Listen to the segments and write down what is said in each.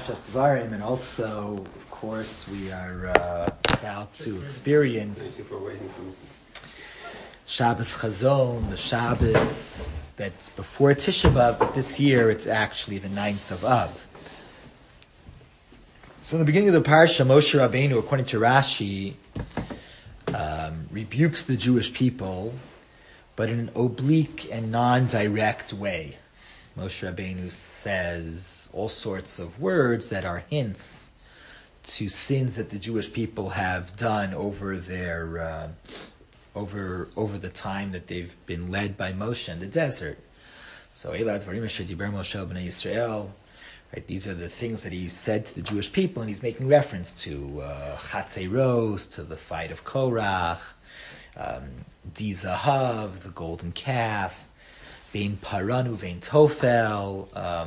Just Dvarim, and also, of course, we are about to experience Shabbos Chazon, the Shabbos that's before Tisha B'Av, but this year it's actually the 9th of Av. So in the beginning of the parsha, Moshe Rabbeinu, according to Rashi, rebukes the Jewish people, but in an oblique and non-direct way. Moshe Rabbeinu says all sorts of words that are hints to sins that the Jewish people have done over their over the time that they've been led by Moshe in the desert. So Elad Dvarim Asher Diber Moshe B'nai Yisrael. Right, these are the things that he said to the Jewish people, and he's making reference to Chatzeiros, to the fight of Korach, Di Zahav, the golden calf, Vein Paranu, Vein Tofel,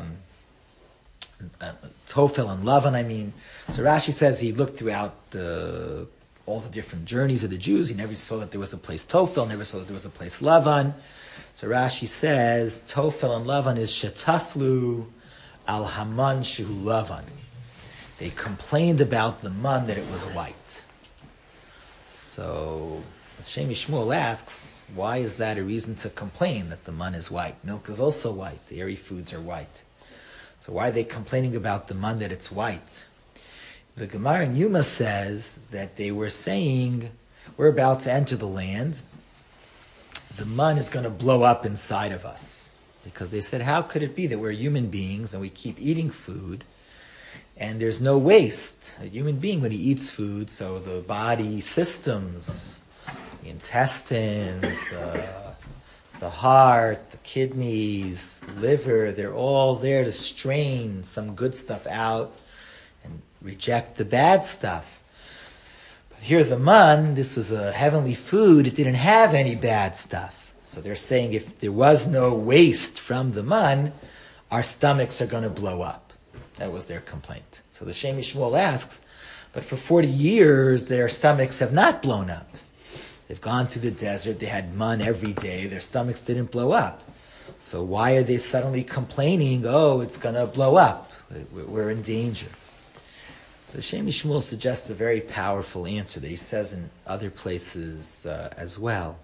Tofel and Lavan, So Rashi says he looked throughout all the different journeys of the Jews. He never saw that there was a place Tofel, never saw that there was a place Lavan. So Rashi says Tofel and Lavan is Shetaflu al Haman Shehu Lavan. They complained about the man that it was white. So Shemi Shmuel asks, why is that a reason to complain that the man is white? Milk is also white. The dairy foods are white. So why are they complaining about the man that it's white? The Gemara in Yuma says that they were saying, we're about to enter the land. The man is going to blow up inside of us. Because they said, how could it be that we're human beings and we keep eating food and there's no waste? A human being, when he eats food, so the body systems, the intestines, the heart, the kidneys, the liver, they're all there to strain some good stuff out and reject the bad stuff. But here the man, this was a heavenly food, it didn't have any bad stuff. So they're saying if there was no waste from the man, our stomachs are going to blow up. That was their complaint. So the Shemi Shmuel asks, but for 40 years, their stomachs have not blown up. They've gone through the desert, they had man every day, their stomachs didn't blow up. So why are they suddenly complaining, oh, it's going to blow up, we're in danger? So Shemi Shmuel suggests a very powerful answer that he says in other places as well.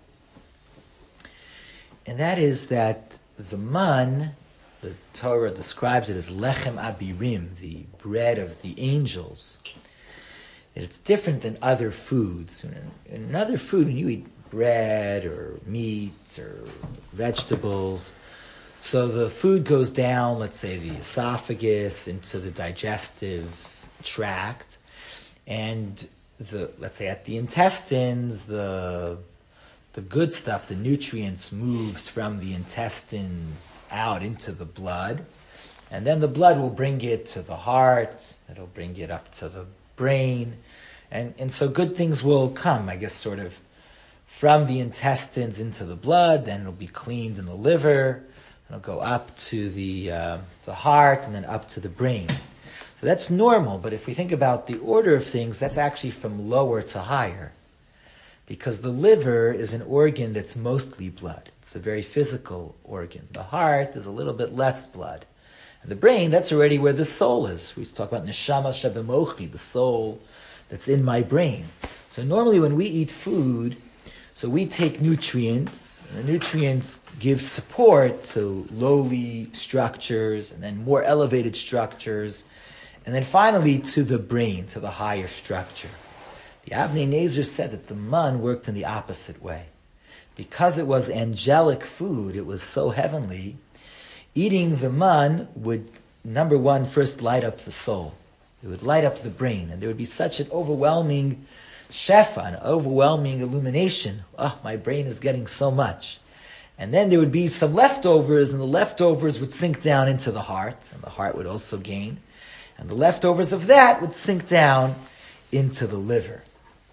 And that is that the man, the Torah describes it as lechem abirim, the bread of the angels. That it's different than other foods. In another food, when you eat bread or meat or vegetables, so the food goes down, let's say the esophagus, into the digestive tract, and let's say at the intestines, the good stuff, the nutrients, moves from the intestines out into the blood. And then the blood will bring it to the heart. It'll bring it up to the brain. And so good things will come, I guess, sort of from the intestines into the blood. Then it'll be cleaned in the liver. It'll go up to the heart and then up to the brain. So that's normal. But if we think about the order of things, that's actually from lower to higher. Because the liver is an organ that's mostly blood. It's a very physical organ. The heart is a little bit less blood. And the brain, that's already where the soul is. We talk about neshama shebemochi, the soul that's in my brain. So normally when we eat food, so we take nutrients, and the nutrients give support to lowly structures, and then more elevated structures, and then finally to the brain, to the higher structure. The Avnei Nezer said that the man worked in the opposite way. Because it was angelic food, it was so heavenly, eating the man would, number one, first light up the soul. It would light up the brain, and there would be such an overwhelming shefa, an overwhelming illumination. Oh, my brain is getting so much. And then there would be some leftovers, and the leftovers would sink down into the heart, and the heart would also gain. And the leftovers of that would sink down into the liver.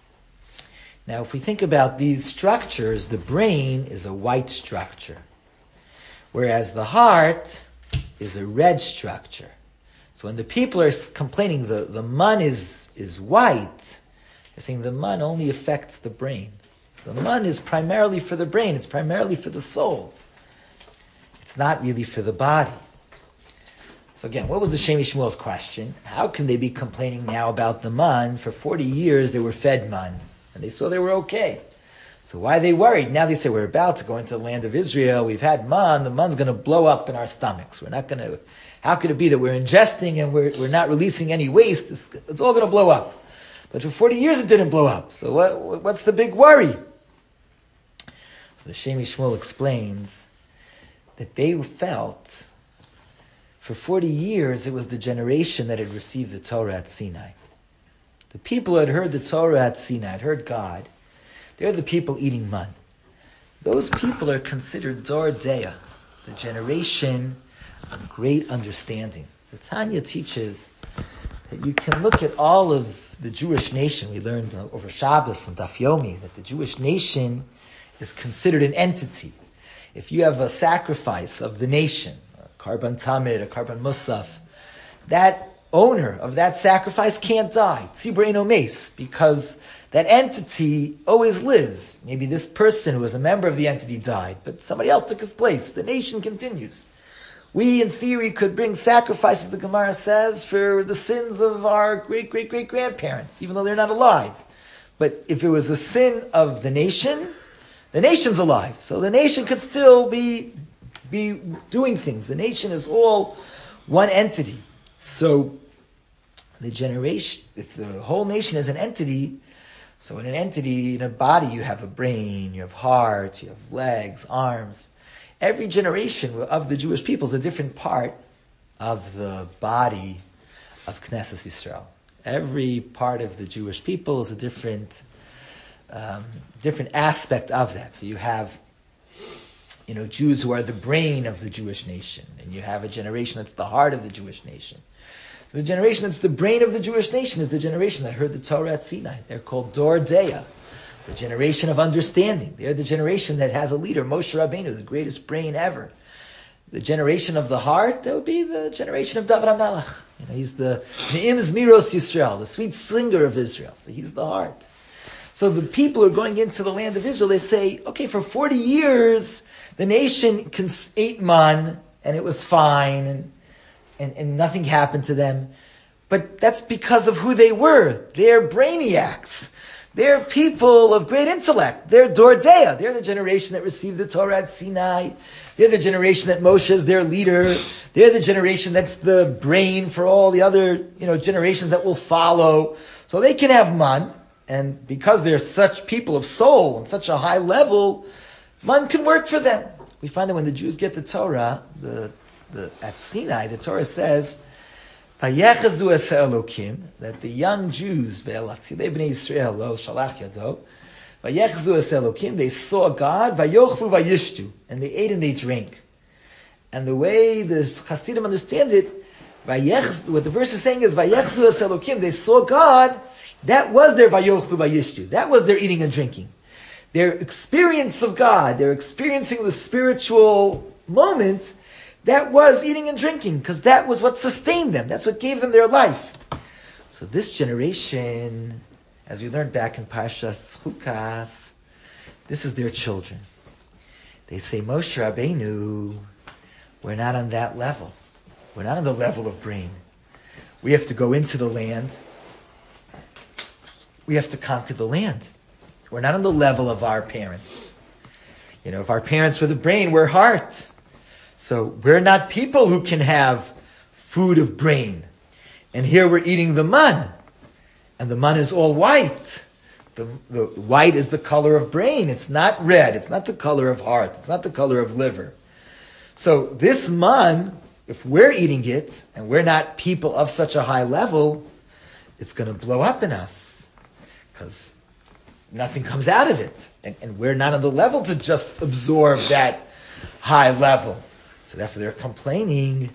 Now, if we think about these structures, the brain is a white structure, whereas the heart is a red structure. So when the people are complaining the man is white, they're saying the man only affects the brain. The man is primarily for the brain, it's primarily for the soul. It's not really for the body. So again, what was the Shem Shmuel's question? How can they be complaining now about the man? For 40 years they were fed man, and they saw they were okay. So why are they worried? Now they say, we're about to go into the land of Israel, we've had man, the man's going to blow up in our stomachs. We're not going to, how could it be that we're ingesting and we're not releasing any waste? It's all going to blow up. But for 40 years it didn't blow up. So what's the big worry? So the Shem Shmuel explains that they felt, for 40 years it was the generation that had received the Torah at Sinai. The people had heard the Torah at Sinai, had heard God. They're the people eating man. Those people are considered Dor Deah, the generation of great understanding. The Tanya teaches that you can look at all of the Jewish nation. We learned over Shabbos and Daf Yomi that the Jewish nation is considered an entity. If you have a sacrifice of the nation, a Karban Tamid, a Karban Musaf, that owner of that sacrifice can't die. Tzibur Eino Meis, because that entity always lives. Maybe this person who was a member of the entity died, but somebody else took his place. The nation continues. We, in theory, could bring sacrifices, the Gemara says, for the sins of our great-great-great-grandparents, even though they're not alive. But if it was a sin of the nation's alive. So the nation could still be doing things. The nation is all one entity. So the generation, if the whole nation is an entity, so in an entity, in a body, you have a brain, you have heart, you have legs, arms. Every generation of the Jewish people is a different part of the body of Knesset Yisrael. Every part of the Jewish people is a different aspect of that. So you have, Jews who are the brain of the Jewish nation, and you have a generation that's the heart of the Jewish nation. So the generation that's the brain of the Jewish nation is the generation that heard the Torah at Sinai. They're called Dor Deah, the generation of understanding. They're the generation that has a leader, Moshe Rabbeinu, the greatest brain ever. The generation of the heart, that would be the generation of David HaMelech. He's the Ne'im Zmiros Yisrael, the sweet singer of Israel. So he's the heart. So the people who are going into the land of Israel, they say, okay, for 40 years, the nation ate man, and it was fine, and nothing happened to them. But that's because of who they were. They're brainiacs. They're people of great intellect. They're Dor Deah. They're the generation that received the Torah at Sinai. They're the generation that Moshe is their leader. They're the generation that's the brain for all the other, generations that will follow. So they can have man. And because they're such people of soul and such a high level, man can work for them. We find that when the Jews get the Torah, at Sinai, the Torah says, Vayechazu es Elokim, that the young Jews, Ve'elatzilei b'nei Yisrael lo shalach yado, Vayechazu es Elokim, they saw God, Vayochlu vayishtu, and they ate and they drank. And the way the Hasidim understand it, what the verse is saying is, Vayechazu es Elokim, they saw God, that was their Vayochlu vayishtu, that was their eating and drinking. Their experience of God, they're experiencing the spiritual moment, that was eating and drinking, because that was what sustained them. That's what gave them their life. So this generation, as we learned back in Parshas Chukas, this is their children. They say, Moshe Rabbeinu, we're not on that level. We're not on the level of brain. We have to go into the land. We have to conquer the land. We're not on the level of our parents. If our parents were the brain, we're heart. So we're not people who can have food of brain. And here we're eating the man. And the man is all white. The white is the color of brain. It's not red. It's not the color of heart. It's not the color of liver. So this man, if we're eating it, and we're not people of such a high level, it's going to blow up in us. Because nothing comes out of it. And we're not on the level to just absorb that high level. So that's what they're complaining.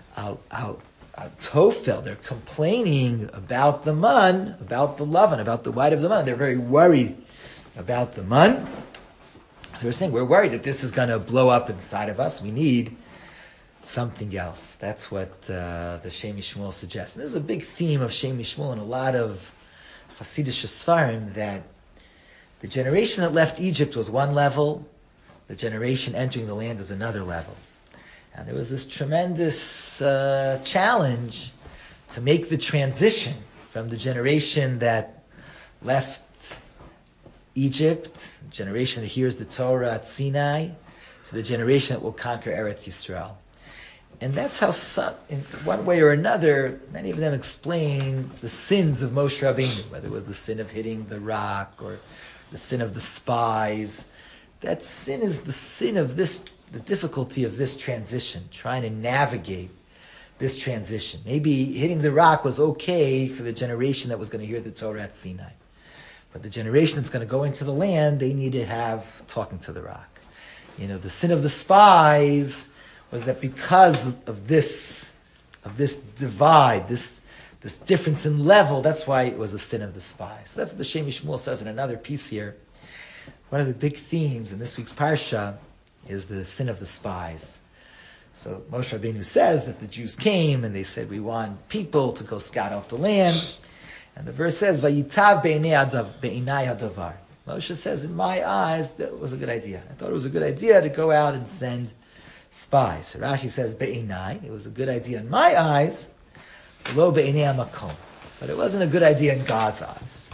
Tofel, they're complaining about the man, about the lavan, about the white of the man. They're very worried about the man. So we're saying we're worried that this is going to blow up inside of us. We need something else. That's what the Shem Shmuel suggests. And this is a big theme of Shem Shmuel and a lot of Hasidic Sfarim, that the generation that left Egypt was one level, the generation entering the land is another level. And there was this tremendous challenge to make the transition from the generation that left Egypt, the generation that hears the Torah at Sinai, to the generation that will conquer Eretz Yisrael. And that's how, in one way or another, many of them explain the sins of Moshe Rabbeinu, whether it was the sin of hitting the rock or the sin of the spies. That sin is the sin of this, the difficulty of this transition, trying to navigate this transition. Maybe hitting the rock was okay for the generation that was going to hear the Torah at Sinai. But the generation that's going to go into the land, they need to have talking to the rock. The sin of the spies was that because of this divide, this difference in level, that's why it was a sin of the spies. So that's what the Shem MiShmuel says in another piece here. One of the big themes in this week's Parsha is the sin of the spies. So Moshe Rabbeinu says that the Jews came and they said, we want people to go scout out the land. And the verse says, Vayitav be'inai hadavar. Moshe says, in my eyes, that was a good idea. I thought it was a good idea to go out and send spies. So Rashi says, be'inai. It was a good idea in my eyes, lo be'inai hamakom. But it wasn't a good idea in God's eyes.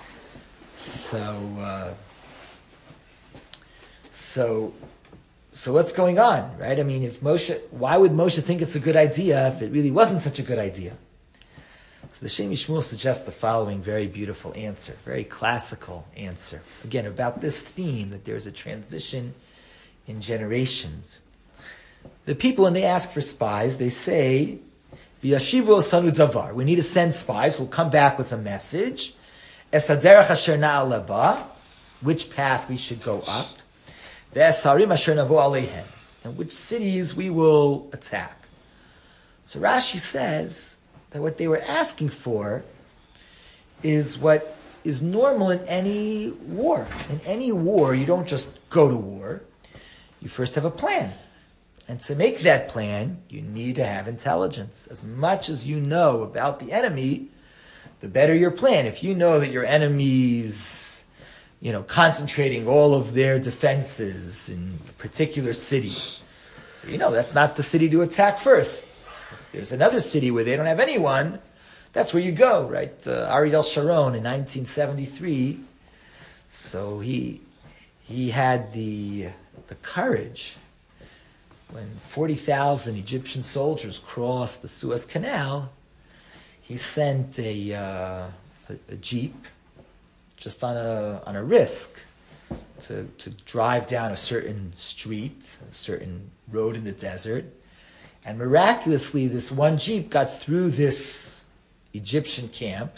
So what's going on, right? I mean, why would Moshe think it's a good idea if it really wasn't such a good idea? So the Shem MiShmuel suggests the following very beautiful answer, very classical answer. Again, about this theme, that there's a transition in generations. The people, when they ask for spies, they say, V'yashivu osanu davar. We need to send spies. We'll come back with a message. Es haderech asher na'al leba. Which path we should go up. Ve'es harim asher navo aleihem. And which cities we will attack. So Rashi says that what they were asking for is what is normal in any war. In any war, you don't just go to war. You first have a plan. And to make that plan, you need to have intelligence. As much as you know about the enemy, the better your plan. If you know that your enemy's, concentrating all of their defenses in a particular city, so that's not the city to attack first. If there's another city where they don't have anyone, that's where you go, right? Ariel Sharon in 1973, so he had the courage. When 40,000 Egyptian soldiers crossed the Suez Canal, he sent a jeep just on a risk to drive down a certain street, a certain road in the desert. And miraculously, this one jeep got through this Egyptian camp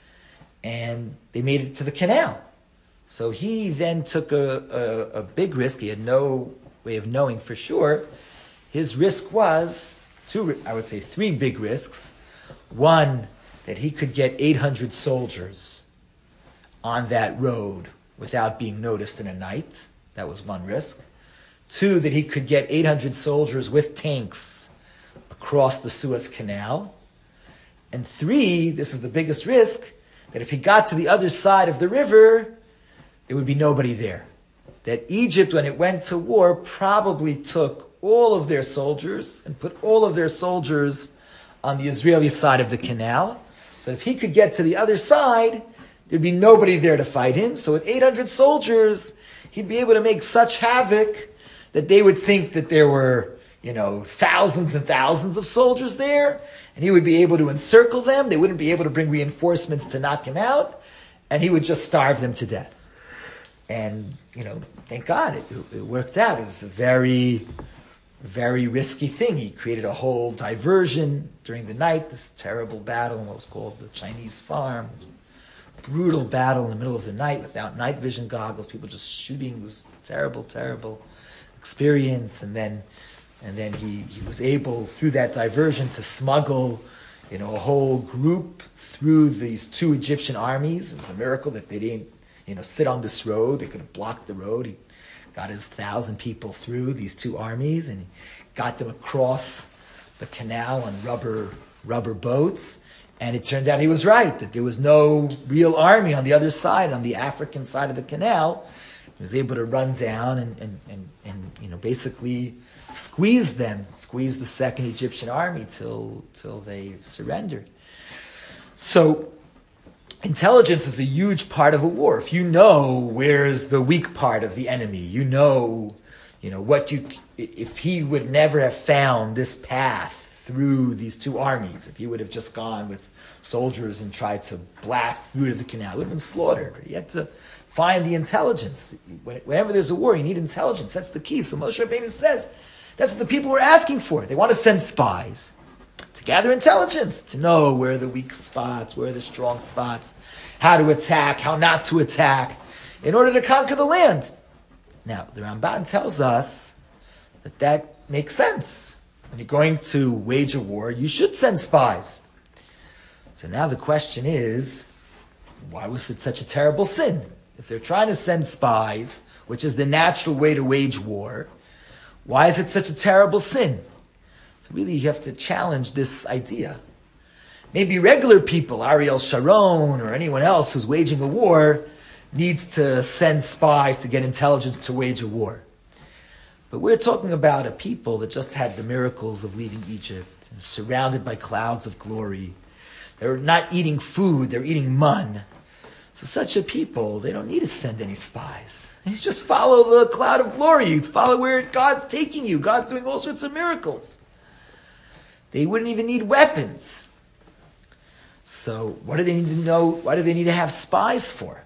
and they made it to the canal. So he then took a big risk. He had no way of knowing for sure. His risk was three big risks. One, that he could get 800 soldiers on that road without being noticed in a night. That was one risk. Two, that he could get 800 soldiers with tanks across the Suez Canal. And three, this is the biggest risk, that if he got to the other side of the river, there would be nobody there. That Egypt, when it went to war, probably took all of their soldiers and put all of their soldiers on the Israeli side of the canal. So if he could get to the other side, there'd be nobody there to fight him. So with 800 soldiers, he'd be able to make such havoc that they would think that there were, thousands and thousands of soldiers there, and he would be able to encircle them. They wouldn't be able to bring reinforcements to knock him out, and he would just starve them to death. And, thank God it worked out. It was a very, very risky thing. He created a whole diversion during the night, this terrible battle in what was called the Chinese Farm. Brutal battle in the middle of the night without night vision goggles, people just shooting. It was a terrible, terrible experience. And then he was able, through that diversion, to smuggle, a whole group through these two Egyptian armies. It was a miracle that they didn't, sit on this road. They could have blocked the road. He got his 1,000 people through these two armies, and he got them across the canal on rubber boats. And it turned out he was right, that there was no real army on the other side, on the African side of the canal. He was able to run down and basically squeezed the second Egyptian army till they surrendered. So intelligence is a huge part of a war. If you know where's the weak part of the enemy, if he would never have found this path through these two armies, if he would have just gone with soldiers and tried to blast through to the canal, he would have been slaughtered. He had to find the intelligence. Whenever there's a war, you need intelligence. That's the key. So Moshe Rabbeinu says, that's what the people were asking for. They want to send spies to gather intelligence, to know where are the weak spots, where are the strong spots, how to attack, how not to attack, in order to conquer the land. Now, the Ramban tells us that makes sense. When you're going to wage a war, you should send spies. So now the question is, why was it such a terrible sin? If they're trying to send spies, which is the natural way to wage war, why is it such a terrible sin? So really you have to challenge this idea. Maybe regular people, Ariel Sharon or anyone else who's waging a war, needs to send spies to get intelligence to wage a war. But we're talking about a people that just had the miracles of leaving Egypt, surrounded by clouds of glory. They're not eating food, they're eating mun. So such a people, they don't need to send any spies. You just follow the cloud of glory. You follow where God's taking you. God's doing all sorts of miracles. They wouldn't even need weapons. So what do they need to know? Why do they need to have spies for?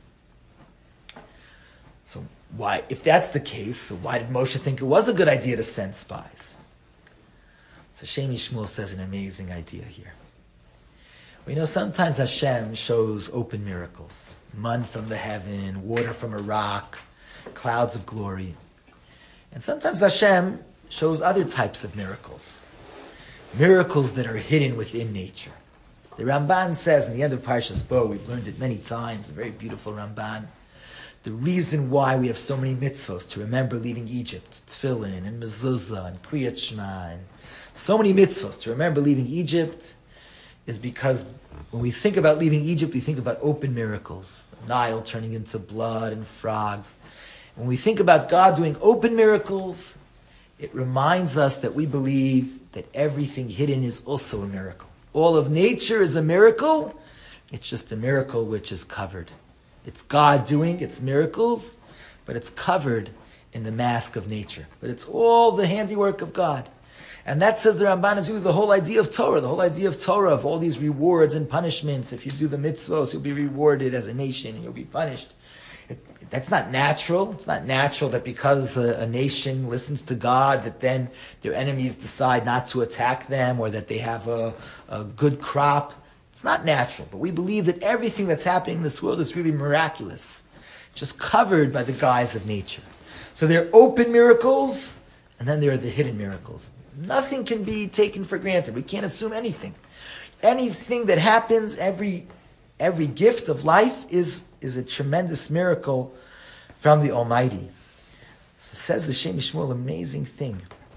So why, if that's the case, so why did Moshe think it was a good idea to send spies? So Shemi Shmuel says an amazing idea here. We know sometimes Hashem shows open miracles. Man from the heaven, water from a rock, clouds of glory. And sometimes Hashem shows other types of miracles. Miracles that are hidden within nature. The Ramban says in the end of Parshas Bo, we've learned it many times, a very beautiful Ramban, the reason why we have so many mitzvos to remember leaving Egypt, Tefillin and Mezuzah and Kriyat Shema, and so many mitzvos to remember leaving Egypt, is because when we think about leaving Egypt, we think about open miracles. The Nile turning into blood and frogs. When we think about God doing open miracles, it reminds us that we believe that everything hidden is also a miracle. All of nature is a miracle. It's just a miracle which is covered. It's God doing its miracles, but it's covered in the mask of nature. But it's all the handiwork of God. And that, says the Ramban, is really the whole idea of Torah. The whole idea of Torah, of all these rewards and punishments. If you do the mitzvos, you'll be rewarded as a nation and you'll be punished. That's not natural. It's not natural that because a nation listens to God, that then their enemies decide not to attack them, or that they have a good crop. It's not natural. But we believe that everything that's happening in this world is really miraculous, just covered by the guise of nature. So there are open miracles, and then there are the hidden miracles. Nothing can be taken for granted. We can't assume anything. Anything that happens, every gift of life is a tremendous miracle from the Almighty. So says the Shemi Shmuel, amazing thing.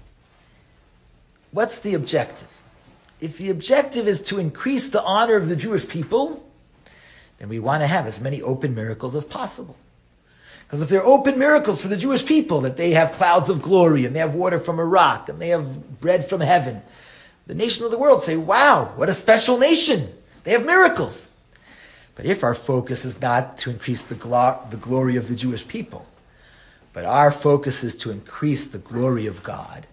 What's the objective? If the objective is to increase the honor of the Jewish people, then we want to have as many open miracles as possible. Because if there are open miracles for the Jewish people, that they have clouds of glory, and they have water from a rock, and they have bread from heaven, the nation of the world say, wow, what a special nation. They have miracles. But if our focus is not to increase the glory of the Jewish people, but our focus is to increase the glory of God,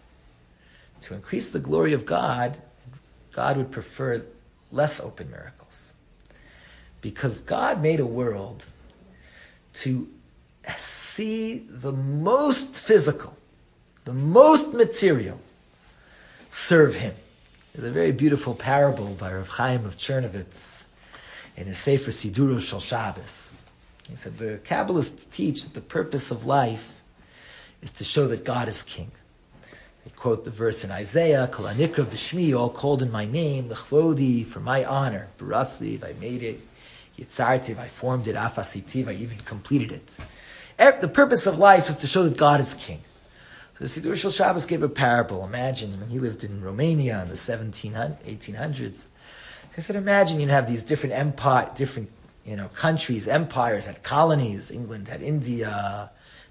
God would prefer less open miracles. Because God made a world to see the most physical, the most material, serve Him. There's a very beautiful parable by Rav Chaim of Chernovitz in his Sefer Siduro Shel Shabbos. He said, the Kabbalists teach that the purpose of life is to show that God is King. They quote the verse in Isaiah, Kol Hanikra B'Shmi, all called in my name, L'chvodi, for my honor, Barasiv, I made it, Yitzartiv, I formed it, Afasitiv, I even completed it. The purpose of life is to show that God is King. So the Siddur Shel Shabbos gave a parable. Imagine, when he lived in Romania in the 1800s. He said, imagine you have these different countries, empires, had colonies. England had India,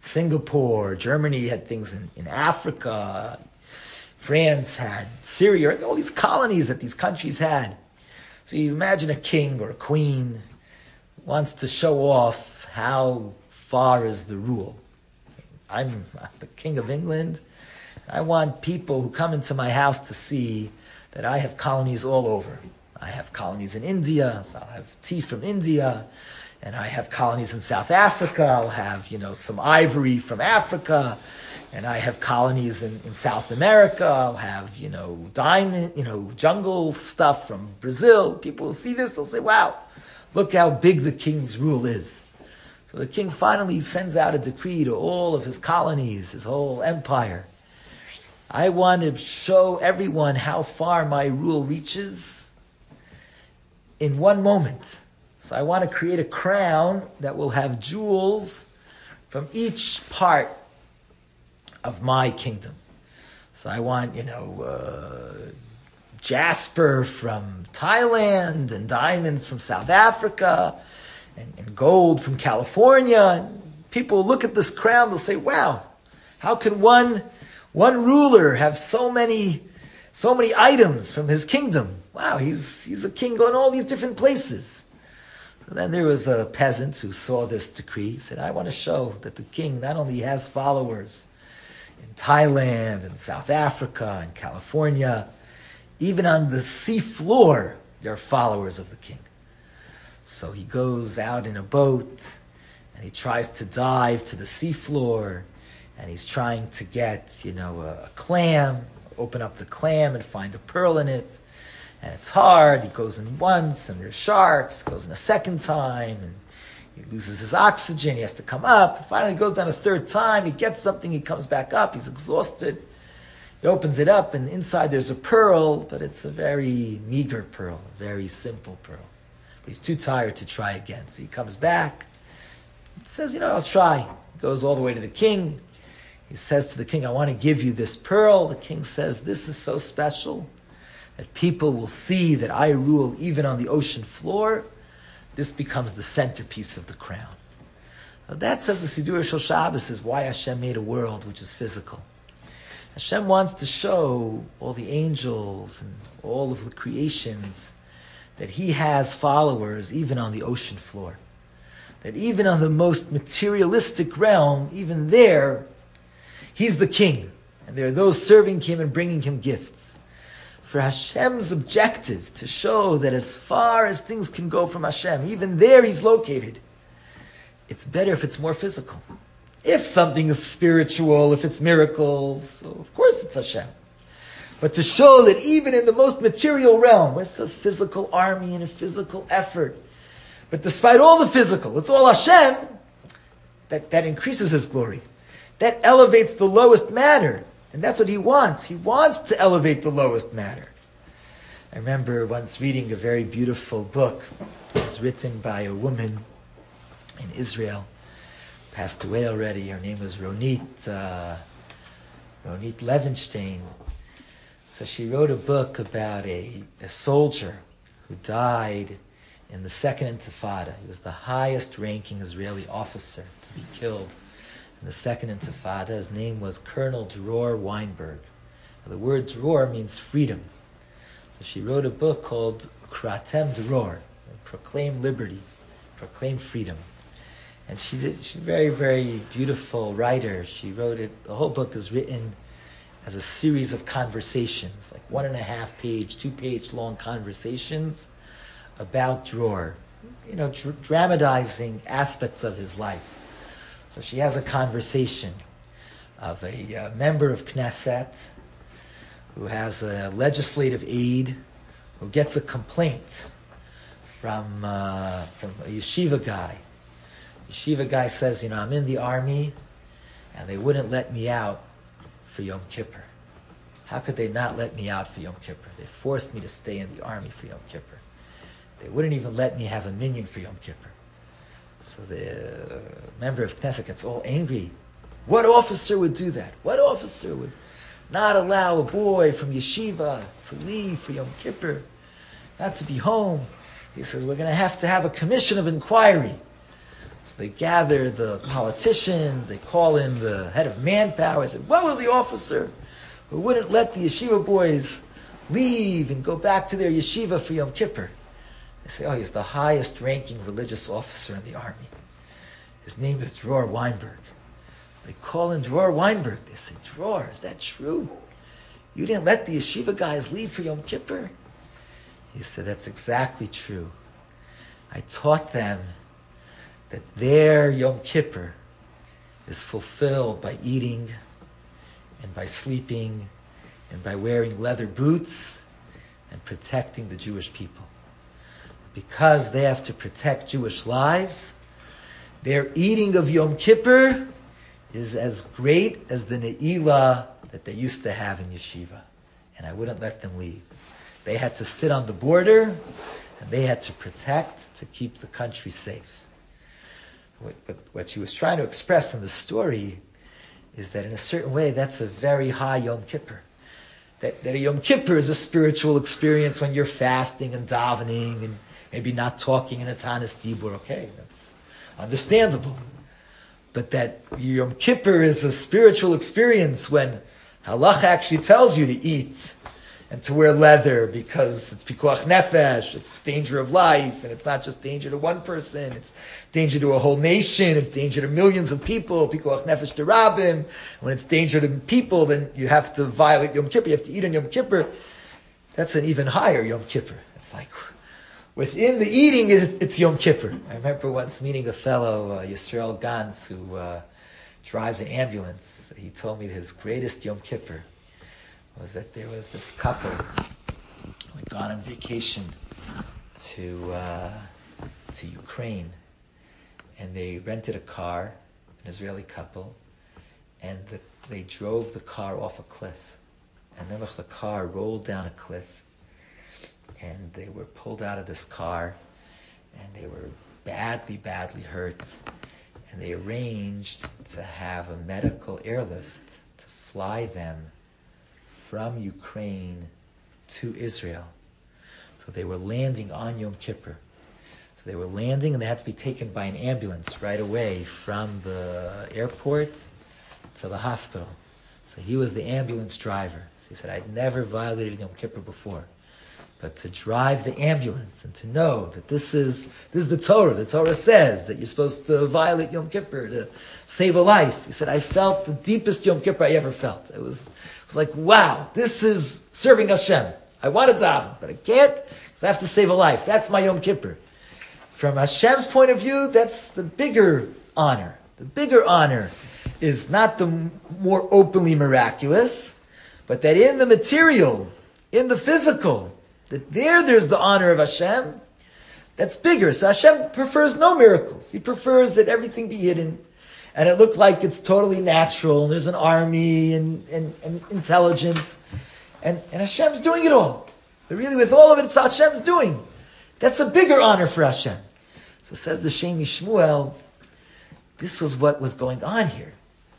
Singapore, Germany had things in Africa, France had Syria, all these colonies that these countries had. So you imagine a king or a queen who wants to show off how far is the rule. I'm the king of England. I want people who come into my house to see that I have colonies all over. I have colonies in India, so I'll have tea from India, and I have colonies in South Africa. I'll have, some ivory from Africa, and I have colonies in South America. I'll have, diamond, jungle stuff from Brazil. People will see this, they'll say, wow, look how big the king's rule is. So the king finally sends out a decree to all of his colonies, his whole empire. I want to show everyone how far my rule reaches in one moment. So I want to create a crown that will have jewels from each part of my kingdom. So I want, jasper from Thailand and diamonds from South Africa and gold from California. And people look at this crown, they'll say, wow, how can one ruler have so many items from his kingdom? Wow, he's a king going all these different places. And then there was a peasant who saw this decree. He said, I want to show that the king not only has followers in Thailand and South Africa and California, even on the sea floor, there are followers of the king. So he goes out in a boat and he tries to dive to the sea floor, and he's trying to get, a clam, open up the clam and find a pearl in it. And it's hard. He goes in once, and there's sharks. Goes in a second time, and he loses his oxygen. He has to come up. Finally, he goes down a third time. He gets something. He comes back up. He's exhausted. He opens it up, and inside there's a pearl, but it's a very meager pearl, a very simple pearl. But he's too tired to try again. So he comes back. He says, I'll try. He goes all the way to the king. He says to the king, I want to give you this pearl. The king says, this is so special that people will see that I rule even on the ocean floor. This becomes the centerpiece of the crown. Now that, says the Siddur Shel Shabbos, is why Hashem made a world which is physical. Hashem wants to show all the angels and all of the creations that he has followers even on the ocean floor. That even on the most materialistic realm, even there, he's the king. And there are those serving him and bringing him gifts. For Hashem's objective to show that as far as things can go from Hashem, even there he's located, it's better if it's more physical. If something is spiritual, if it's miracles, so of course it's Hashem. But to show that even in the most material realm, with a physical army and a physical effort, but despite all the physical, it's all Hashem, that increases his glory. That elevates the lowest matter. And that's what he wants. He wants to elevate the lowest matter. I remember once reading a very beautiful book. It was written by a woman in Israel. Passed away already. Her name was Ronit Levenstein. So she wrote a book about a soldier who died in the Second Intifada. He was the highest ranking Israeli officer to be killed in the Second Intifada. His name was Colonel Dror Weinberg. Now, the word Dror means freedom. So she wrote a book called Kratem Dror, Proclaim Liberty, Proclaim Freedom. And she's a very, very beautiful writer. She wrote it, the whole book is written as a series of conversations, like 1.5 page, 2-page long conversations about Dror, dramatizing aspects of his life. So she has a conversation of a member of Knesset who has a legislative aide who gets a complaint from a yeshiva guy. Yeshiva guy says, I'm in the army and they wouldn't let me out for Yom Kippur. How could they not let me out for Yom Kippur? They forced me to stay in the army for Yom Kippur. They wouldn't even let me have a minyan for Yom Kippur. So the member of Knesset gets all angry. What officer would do that? What officer would not allow a boy from yeshiva to leave for Yom Kippur, not to be home? He says, we're going to have a commission of inquiry. So they gather the politicians, they call in the head of manpower. They said, what was the officer who wouldn't let the yeshiva boys leave and go back to their yeshiva for Yom Kippur? They say, oh, he's the highest ranking religious officer in the army. His name is Dror Weinberg. So they call in Dror Weinberg. They say, Dror, is that true? You didn't let the yeshiva guys leave for Yom Kippur? He said, that's exactly true. I taught them that their Yom Kippur is fulfilled by eating and by sleeping and by wearing leather boots and protecting the Jewish people. Because they have to protect Jewish lives, their eating of Yom Kippur is as great as the ne'ilah that they used to have in yeshiva. And I wouldn't let them leave. They had to sit on the border, and they had to protect to keep the country safe. What she was trying to express in the story is that in a certain way, that's a very high Yom Kippur. That a Yom Kippur is a spiritual experience when you're fasting and davening and maybe not talking in a Tanis Dibur. Okay, that's understandable. But that Yom Kippur is a spiritual experience when Halacha actually tells you to eat and to wear leather because it's pikuach nefesh, it's danger of life, and it's not just danger to one person, it's danger to a whole nation, it's danger to millions of people, pikuach nefesh derabim. When it's danger to people, then you have to violate Yom Kippur, you have to eat on Yom Kippur. That's an even higher Yom Kippur. It's like, within the eating, it's Yom Kippur. I remember once meeting a fellow, Yisrael Gantz, who drives an ambulance. He told me his greatest Yom Kippur was that there was this couple who had gone on vacation to Ukraine, and they rented a car, an Israeli couple, and they drove the car off a cliff. And then the car rolled down a cliff, and they were pulled out of this car, and they were badly, badly hurt, and they arranged to have a medical airlift to fly them from Ukraine to Israel. So they were landing on Yom Kippur. So they were landing, and they had to be taken by an ambulance right away from the airport to the hospital. So he was the ambulance driver. So he said, I'd never violated Yom Kippur before. But to drive the ambulance and to know that this is the Torah. The Torah says that you're supposed to violate Yom Kippur to save a life. He said, I felt the deepest Yom Kippur I ever felt. It was like, wow, this is serving Hashem. I want to daven, but I can't because I have to save a life. That's my Yom Kippur. From Hashem's point of view, that's the bigger honor. The bigger honor is not the more openly miraculous, but that in the material, in the physical, that there's the honor of Hashem, that's bigger. So Hashem prefers no miracles. He prefers that everything be hidden, and it looked like it's totally natural, and there's an army and intelligence, and Hashem's doing it all. But really with all of it, it's Hashem's doing. That's a bigger honor for Hashem. So says the Shem Shmuel, this was what was going on here.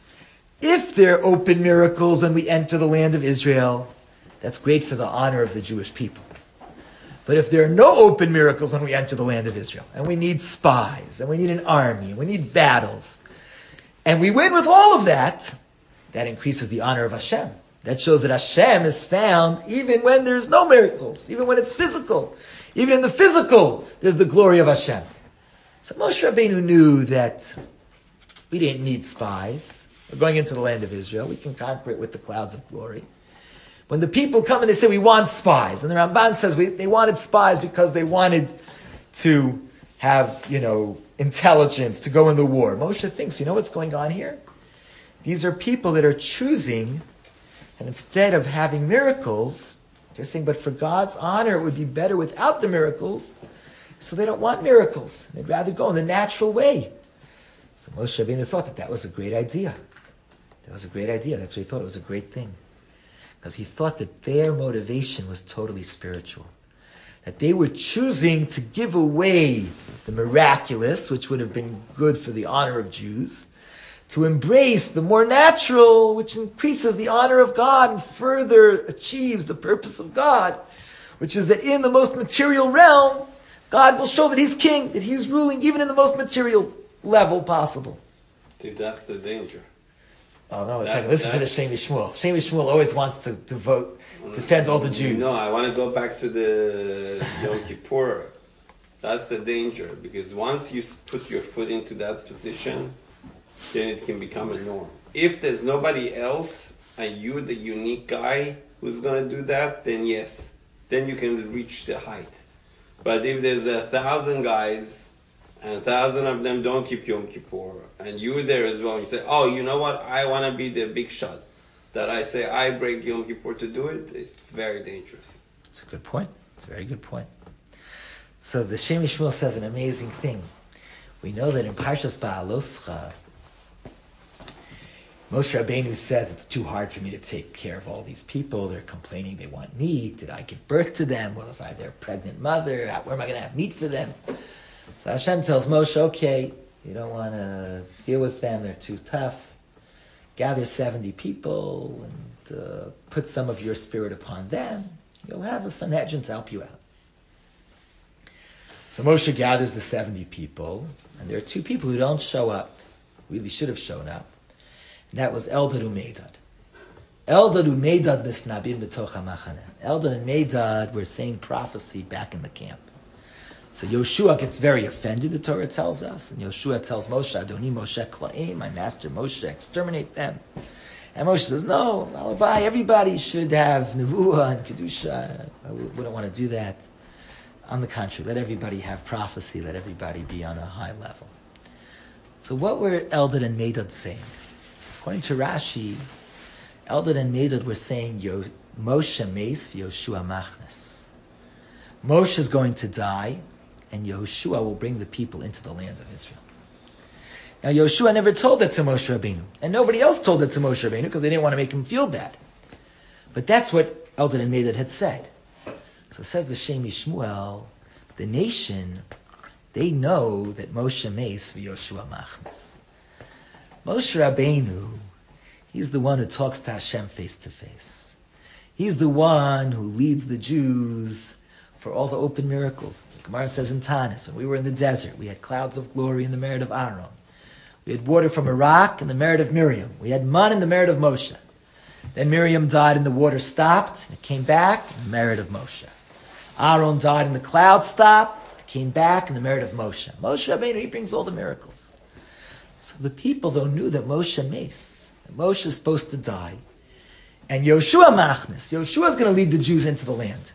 If there are open miracles when we enter the land of Israel, that's great for the honor of the Jewish people. But if there are no open miracles when we enter the land of Israel, and we need spies, and we need an army, and we need battles, and we win with all of that, that increases the honor of Hashem. That shows that Hashem is found even when there's no miracles, even when it's physical. Even in the physical, there's the glory of Hashem. So Moshe Rabbeinu knew that we didn't need spies. We're going into the land of Israel. We can conquer it with the clouds of glory. When the people come and they say, we want spies, and the Ramban says they wanted spies because they wanted to have, intelligence to go in the war. Moshe thinks, you know what's going on here? These are people that are choosing, and instead of having miracles, they're saying, but for God's honor, it would be better without the miracles, so they don't want miracles. They'd rather go in the natural way. So Moshe Rabbeinu thought that was a great idea. That was a great idea. That's what he thought. It was a great thing. Because he thought that their motivation was totally spiritual. That they were choosing to give away the miraculous, which would have been good for the honor of Jews, to embrace the more natural, which increases the honor of God and further achieves the purpose of God, which is that in the most material realm, God will show that He's king, that He's ruling even in the most material level possible. See, that's the danger. Oh no, listen to the Shemi Shmuel. Shemi Shmuel always wants to defend all the Jews. No, I want to go back to the Yom Kippur. That's the danger, because once you put your foot into that position, then it can become a norm. If there's nobody else, and you're the unique guy who's going to do that, then yes, then you can reach the height. But if there's 1,000 guys, and 1,000 of them don't keep Yom Kippur, and you're there as well, and you say, oh, you know what, I want to be the big shot, that I say I break Yom Kippur to do it, it's very dangerous. It's a good point. It's a very good point. So the Shemi Shmuel says an amazing thing. We know that in Parshas Ba'aloscha, Moshe Rabbeinu says, it's too hard for me to take care of all these people. They're complaining they want meat. Did I give birth to them? Was I their pregnant mother? Where am I going to have meat for them? So Hashem tells Moshe, okay, you don't want to deal with them. They're too tough. Gather 70 people and put some of your spirit upon them. You'll have a Sanhedrin to help you out. So Moshe gathers the 70 people, and there are two people who don't show up, really should have shown up. And that was Eldad and Medad. Eldad and Medad misnabim b'toch hamachane. Eldad and Medad were saying prophecy back in the camp. So Yoshua gets very offended, the Torah tells us. And Yoshua tells Moshe, Adoni Moshe Klaim, my master Moshe, exterminate them. And Moshe says, no, Alavai, everybody should have Nevuah and Kedusha. We don't want to do that. On the contrary, let everybody have prophecy, let everybody be on a high level. So what were Eldad and Medad saying? According to Rashi, Eldad and Medad were saying, Moshe meis v'Yoshua machnes. Moshe is going to die, and Yoshua will bring the people into the land of Israel. Now, Yoshua never told that to Moshe Rabbeinu, and nobody else told that to Moshe Rabbeinu because they didn't want to make him feel bad. But that's what Eldad and Medad had said. So says the Shemi Shmuel, the nation, they know that Moshe meis v'Yoshua machnes. Moshe Rabbeinu, he's the one who talks to Hashem face to face. He's the one who leads the Jews for all the open miracles. The Gemara says in Tanis, when we were in the desert, we had clouds of glory in the merit of Aaron. We had water from a rock in the merit of Miriam. We had man in the merit of Moshe. Then Miriam died and the water stopped, and it came back in the merit of Moshe. Aaron died and the cloud stopped, it came back in the merit of Moshe. Moshe Rabbeinu, he brings all the miracles. So the people, though, knew that Moshe meis, that Moshe is supposed to die, and Yoshua machnes, Yoshua is going to lead the Jews into the land.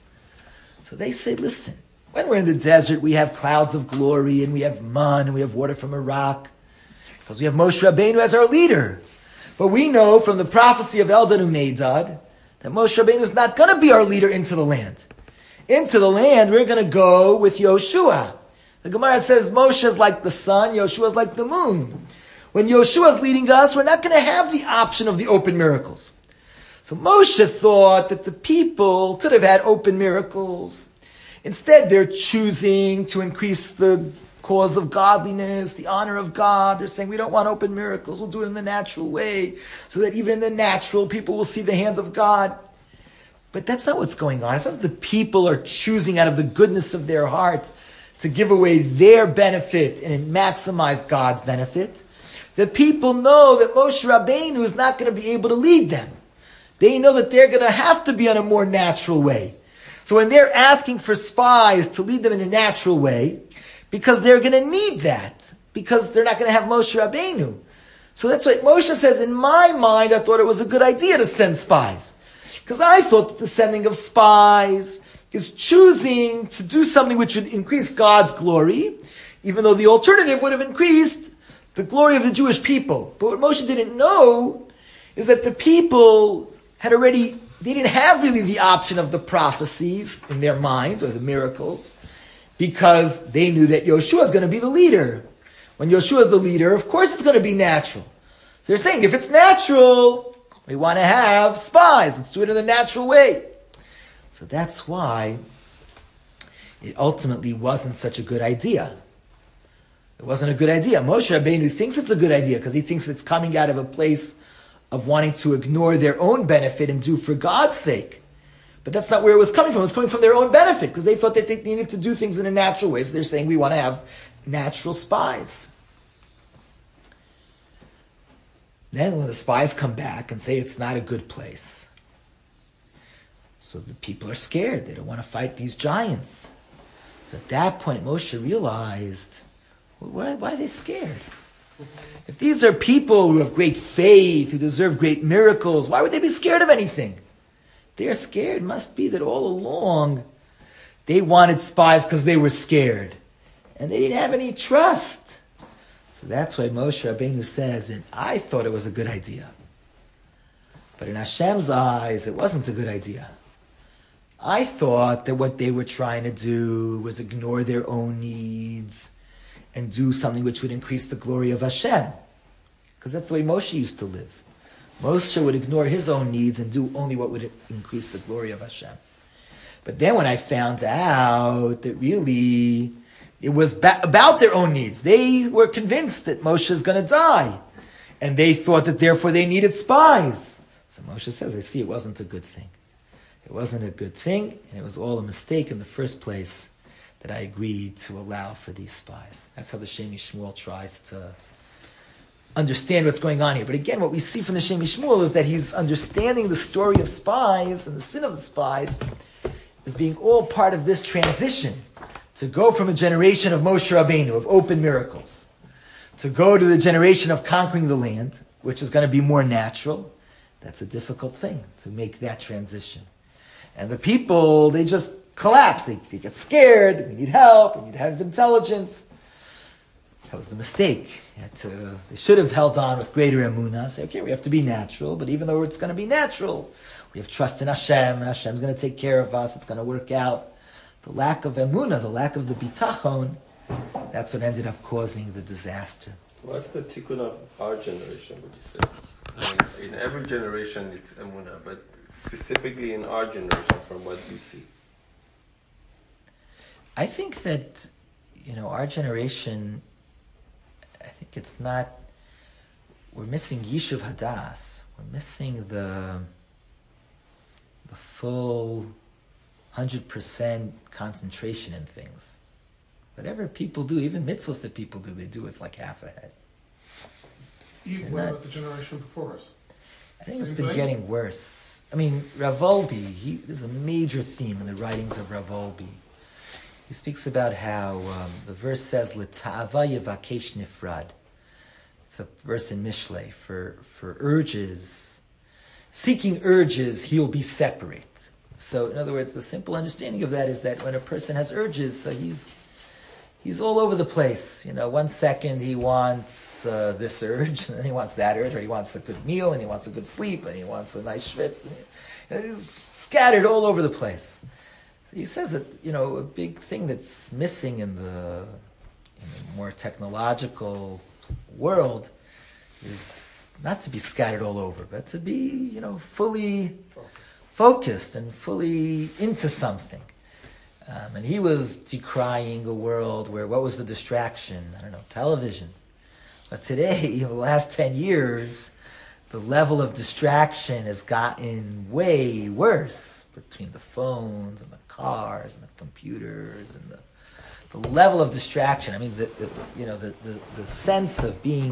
So they say, listen, when we're in the desert, we have clouds of glory, and we have man, and we have water from a rock, because we have Moshe Rabbeinu as our leader. But we know from the prophecy of Eldad and Medad that Moshe Rabbeinu is not going to be our leader into the land. Into the land, we're going to go with Yoshua. The Gemara says Moshe is like the sun, Yoshua is like the moon. When Yoshua is leading us, we're not going to have the option of the open miracles. So Moshe thought that the people could have had open miracles. Instead, they're choosing to increase the cause of godliness, the honor of God. They're saying, we don't want open miracles. We'll do it in the natural way, so that even in the natural, people will see the hand of God. But that's not what's going on. It's not that the people are choosing out of the goodness of their heart to give away their benefit and maximize God's benefit. The people know that Moshe Rabbeinu is not going to be able to lead them. They know that they're going to have to be on a more natural way. So when they're asking for spies to lead them in a natural way, because they're going to need that, because they're not going to have Moshe Rabbeinu. So that's why Moshe says, in my mind, I thought it was a good idea to send spies. Because I thought that the sending of spies is choosing to do something which would increase God's glory, even though the alternative would have increased the glory of the Jewish people. But what Moshe didn't know is that the people had already, they didn't have really the option of the prophecies in their minds, or the miracles, because they knew that Yoshua is going to be the leader. When Yoshua is the leader, of course it's going to be natural. So they're saying, if it's natural, we want to have spies. Let's do it in the natural way. So that's why it ultimately wasn't such a good idea. It wasn't a good idea. Moshe Rabbeinu thinks it's a good idea because he thinks it's coming out of a place of wanting to ignore their own benefit and do for God's sake. But that's not where it was coming from. It was coming from their own benefit because they thought that they needed to do things in a natural way. So they're saying we want to have natural spies. Then when the spies come back and say it's not a good place, so the people are scared. They don't want to fight these giants. So at that point, Moshe realized, why are they scared? If these are people who have great faith, who deserve great miracles, why would they be scared of anything? They're scared. It must be that all along they wanted spies because they were scared. And they didn't have any trust. So that's why Moshe Rabbeinu says, and I thought it was a good idea. But in Hashem's eyes, it wasn't a good idea. I thought that what they were trying to do was ignore their own needs and do something which would increase the glory of Hashem. Because that's the way Moshe used to live. Moshe would ignore his own needs and do only what would increase the glory of Hashem. But then when I found out that really it was about their own needs, they were convinced that Moshe is going to die. And they thought that therefore they needed spies. So Moshe says, I see it wasn't a good thing. It wasn't a good thing, and it was all a mistake in the first place that I agreed to allow for these spies. That's how the Shem Shmuel tries to understand what's going on here. But again, what we see from the Shem Shmuel is that he's understanding the story of spies and the sin of the spies as being all part of this transition to go from a generation of Moshe Rabbeinu, of open miracles, to go to the generation of conquering the land, which is going to be more natural. That's a difficult thing, to make that transition. And the people, they just collapse. They get scared. We need help. We need to have intelligence. That was the mistake. They should have held on with greater emunah. Say, okay, we have to be natural, but even though it's going to be natural, we have trust in Hashem, and Hashem's going to take care of us. It's going to work out. The lack of emunah, the lack of the bitachon, that's what ended up causing the disaster. What's the tikkun of our generation, would you say? I mean, in every generation it's emunah, but specifically in our generation, from what you see? I think that, our generation, I think it's not, we're missing Yishuv Hadas. We're missing the full 100% concentration in things. Whatever people do, even mitzvahs that people do, they do with like half a head. Even what about the generation before us? I think it's been getting worse. I mean, Rav Wolbe, there's a major theme in the writings of Rav Wolbe. He speaks about how the verse says, "L'ta'ava yevakesh nifrad." It's a verse in Mishlei. For urges, seeking urges, he'll be separate. So, in other words, the simple understanding of that is that when a person has urges, so he's all over the place. 1 second he wants this urge, and then he wants that urge, or he wants a good meal, and he wants a good sleep, and he wants a nice schwitz. And he's scattered all over the place. So he says that, a big thing that's missing in the more technological world is not to be scattered all over, but to be, fully focused and fully into something. And he was decrying a world where, what was the distraction? I don't know, television. But today, in the last 10 years, the level of distraction has gotten way worse between the phones and the cars and the computers and the level of distraction. I mean, the sense of being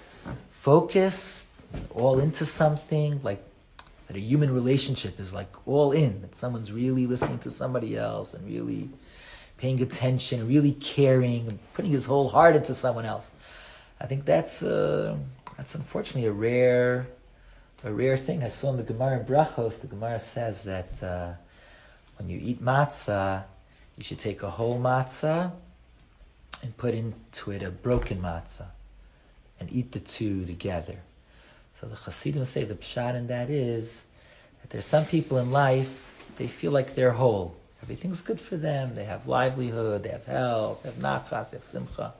focused, all into something, like that a human relationship is like all in, that someone's really listening to somebody else and really paying attention, really caring, and putting his whole heart into someone else. I think that's unfortunately a rare thing. I saw in the Gemara in Brachos, the Gemara says that when you eat matzah, you should take a whole matzah and put into it a broken matzah and eat the two together. So the Hasidim say the pshat in that is that there's some people in life, they feel like they're whole. Everything's good for them. They have livelihood, they have health, they have nachas, they have simcha.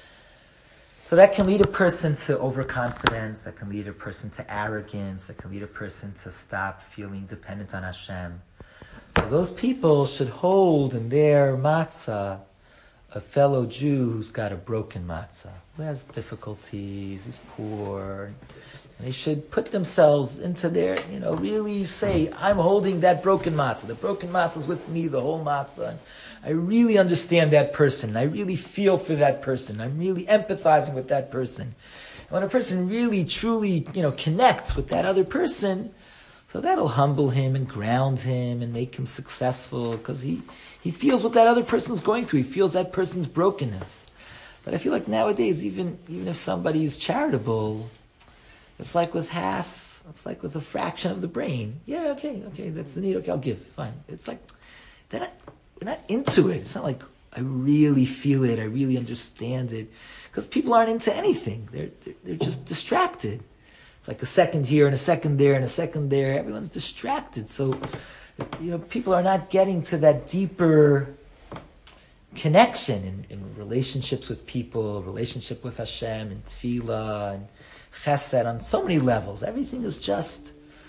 So that can lead a person to overconfidence, that can lead a person to arrogance, that can lead a person to stop feeling dependent on Hashem. So those people should hold in their matzah a fellow Jew who's got a broken matzah, who has difficulties, who's poor. And they should put themselves into their, really say, I'm holding that broken matzah. The broken matzah is with me, the whole matzah. And I really understand that person. I really feel for that person. I'm really empathizing with that person. when a person really, truly, connects with that other person, so that'll humble him and ground him and make him successful because he feels what that other person's going through. He feels that person's brokenness. But I feel like nowadays, even if somebody is charitable, it's like with a fraction of the brain. Yeah, okay, that's the need. Okay, I'll give. Fine. It's like we're not into it. It's not like I really feel it. I really understand it. Because people aren't into anything. They're just distracted. It's like a second here and a second there and a second there. Everyone's distracted. So, people are not getting to that deeper connection in relationships with people, relationship with Hashem, and tefillah, and chesed on so many levels. Everything is just,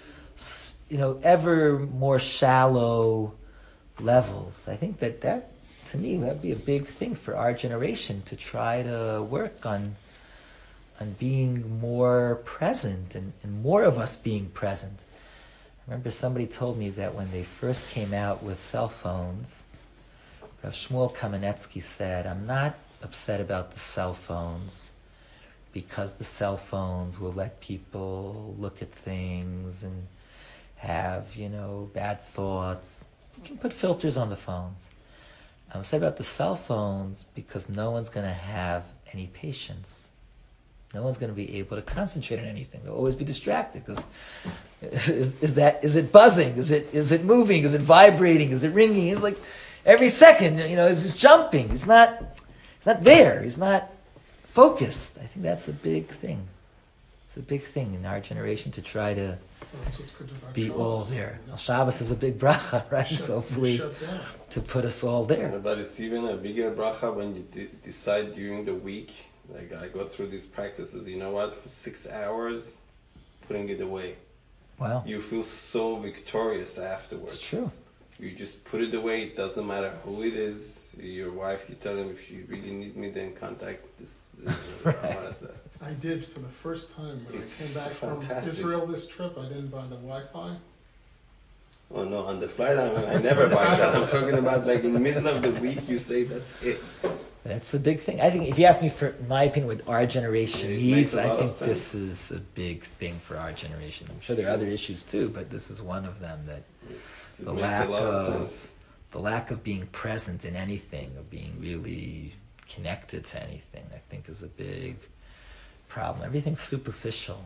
ever more shallow levels. I think that to me, that'd be a big thing for our generation to try to work on being more present and more of us being present. I remember somebody told me that when they first came out with cell phones, Rav Shmuel Kamenetsky said, I'm not upset about the cell phones because the cell phones will let people look at things and have, bad thoughts. You can put filters on the phones. I'm upset about the cell phones because no one's going to have any patience. No one's going to be able to concentrate on anything. They'll always be distracted because is it buzzing? Is it moving? Is it vibrating? Is it ringing? It's like every second, is it jumping? He's not there. He's not focused. I think that's a big thing. It's a big thing in our generation to try to be all there. Shabbos is a big bracha, right? So hopefully to put us all there. But it's even a bigger bracha when you decide during the week. Like I go through these practices, for 6 hours, putting it away. Wow. You feel so victorious afterwards. It's true. You just put it away. It doesn't matter who it is. Your wife, you tell them if you really need me, then contact this. Right. I did for the first time when I came back fantastic. from Israel this trip. I didn't buy the Wi-Fi. Oh no, on the flight I never buy that. I'm talking about like in the middle of the week you say that's it. That's a big thing. I think if you ask me for my opinion what our generation needs, I think sense. this is a big thing for our generation. I'm sure there are other issues too, but this is one of them that It makes a lot of sense. the lack of being present in anything, of being really connected to anything, I think is a big problem. Everything's superficial.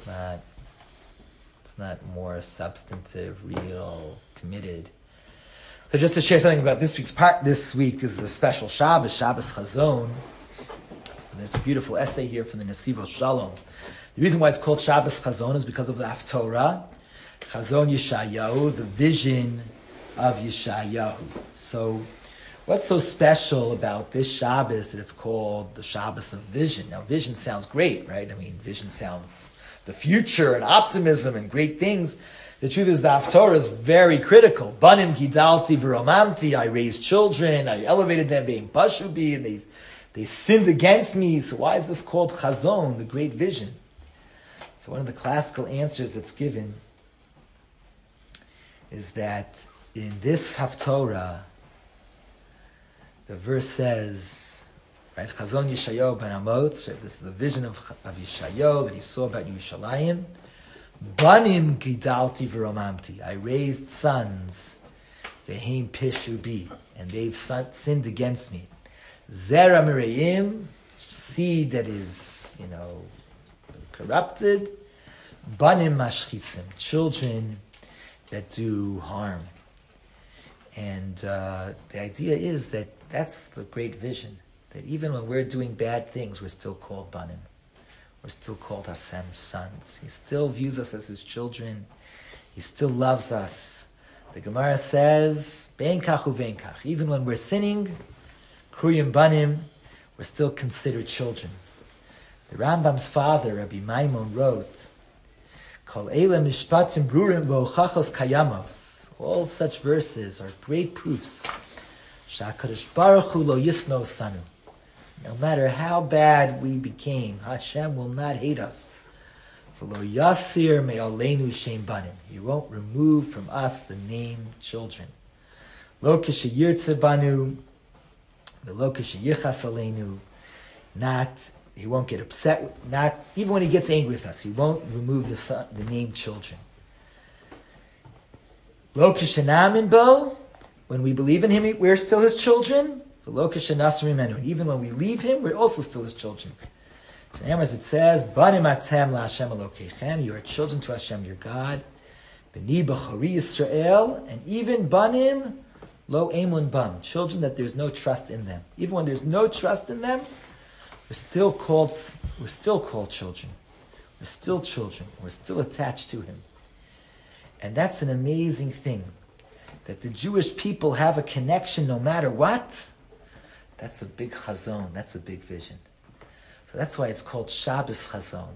It's not more substantive, real, committed. So just to share something about this week's part, this week is the special Shabbos Chazon. So there's a beautiful essay here from the Nesivo Shalom. The reason why it's called Shabbos Chazon is because of the Haftorah, Chazon Yeshayahu, the vision of Yeshayahu. So what's so special about this Shabbos that it's called the Shabbos of vision? Now vision sounds great, right? I mean, vision sounds the future and optimism and great things. The truth is the Haftorah is very critical. Banim gidalti v'romamti, I raised children, I elevated them, being pashubi, and they sinned against me. So why is this called Chazon, the great vision? So one of the classical answers that's given is that in this Haftorah, the verse says, right, Chazon Yeshayahu ben Amotz, right, this is the vision of Yeshayahu that he saw about Yerushalayim. Banim gidalti v'romamti, I raised sons, ve'heim pishu bi, and they've sinned against me. Zera Miriam, seed that is, corrupted. Banim mashchisim, children that do harm. And the idea is that that's the great vision, that even when we're doing bad things, we're still called Banim. We're still called Hashem's sons. He still views us as his children. He still loves us. The Gemara says, "Bein kach uvein kach." Even when we're sinning, kruyim banim, we're still considered children. The Rambam's father, Rabbi Maimon, wrote, "Kol eila mishpatim brurim v'ochachos kayamos." All such verses are great proofs. Sha'akadosh Baruch Hu lo yisno sanu. No matter how bad we became, Hashem will not hate us. V'lo yasir me'aleinu shem banim. He won't remove from us the name children. Lo k'sheyirtze banu, v'lo k'sheyichas aleinu. Not He won't get upset. Not even when he gets angry with us, he won't remove the name children. Lo kishenamin bo, when we believe in him, we're still his children. Lo kishenasur mimenu, and even when we leave him, we're also still his children. As it says, banim atem la Hashem Elokeichem, you are children to Hashem your God. B'ni b'chori Yisrael, and even banim lo emun bam, children that there's no trust in them. Even when there's no trust in them, we're still called children. We're still children. We're still attached to him. And that's an amazing thing, that the Jewish people have a connection no matter what. That's a big chazon. That's a big vision. So that's why it's called Shabbos Chazon.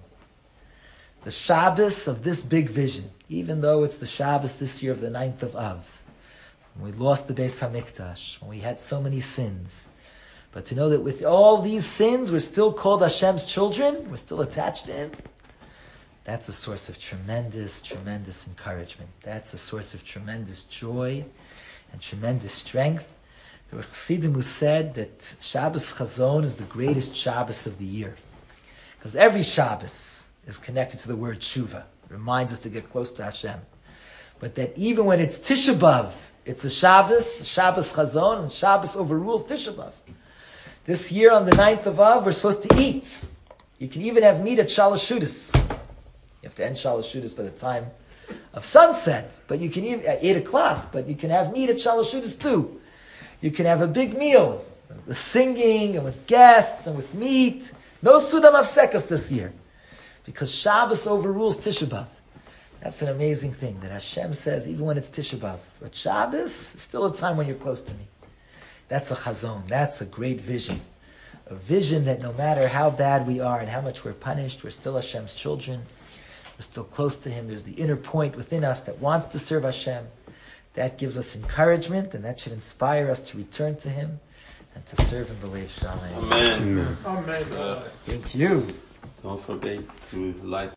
The Shabbos of this big vision, even though it's the Shabbos this year of the 9th of Av, when we lost the Beis HaMikdash, when we had so many sins. But to know that with all these sins, we're still called Hashem's children, we're still attached to him, that's a source of tremendous, tremendous encouragement. That's a source of tremendous joy and tremendous strength. There were Chassidim who said that Shabbos Chazon is the greatest Shabbos of the year. Because every Shabbos is connected to the word Tshuva. It reminds us to get close to Hashem. But that even when it's Tisha B'Av, it's a Shabbos Chazon, and Shabbos overrules Tisha B'Av. This year on the 9th of Av, we're supposed to eat. You can even have meat at Shalosh Shudas. You have to end Shalosh Shudas by the time of sunset. But you can even, at 8 o'clock, but you can have meat at Shalosh Shudas too. You can have a big meal, with singing, and with guests, and with meat. No Sudam Avsekas this year. Because Shabbos overrules Tisha B'Av. That's an amazing thing, that Hashem says, even when it's Tisha B'Av, but Shabbos is still a time when you're close to me. That's a chazon. That's a great vision. A vision that no matter how bad we are and how much we're punished, we're still Hashem's children. We're still close to him. There's the inner point within us that wants to serve Hashem. That gives us encouragement, and that should inspire us to return to him and to serve him b'leiv shalom. Amen. Amen. Thank you. Don't forget to light